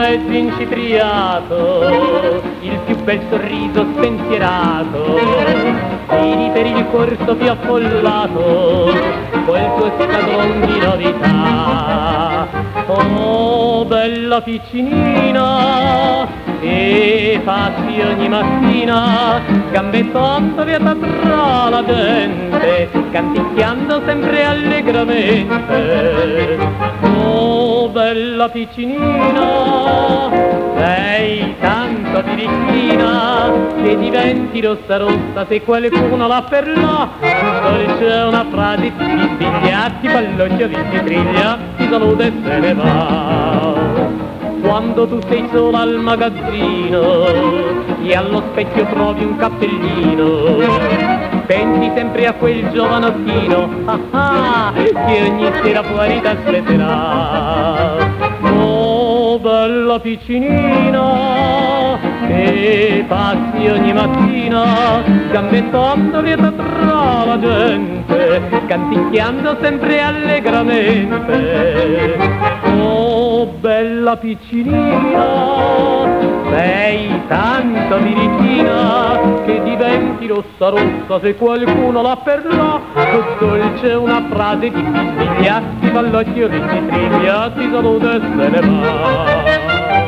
leggi incitriato, il più bel sorriso spensierato, tiri per il corso più affollato, quel tuo scatolon di novità. Oh, bella piccinina, che passi ogni mattina, gambettandoliata tra la gente, canticchiando sempre allegramente. Oh, bella piccinina, sei tanto birichina, che diventi rossa rossa se qualcuno la per là. C'è una frase, ti sbigliati, ballocchio, vi triglia, ti saluta e se ne va. Quando tu sei sola al magazzino e allo specchio trovi un cappellino, pensi sempre a quel giovanottino, che ogni sera fuori t'aspetterà. Oh, bella piccinina, che passi ogni mattina, gambettando lieta tra la gente, canticchiando sempre allegramente. Oh, bella piccinina, sei tanto birichina, che diventi rossa rossa se qualcuno la per là. Dolce una frase, ti bisbiglia, ti fa l'occhio, ti triglia, ti saluta e se ne va.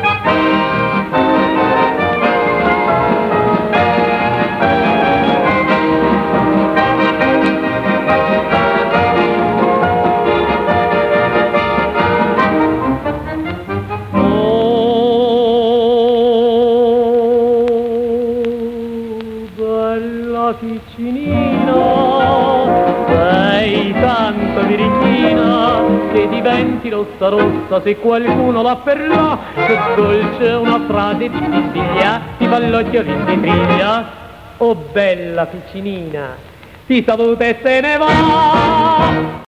Bella piccinina, sei tanto birichina, che diventi rossa rossa se qualcuno la per là. Che dolce una frase, ti bisbiglia, ti fa l'occhio, ti triglia. Oh, bella piccinina, ti saluta e se ne va.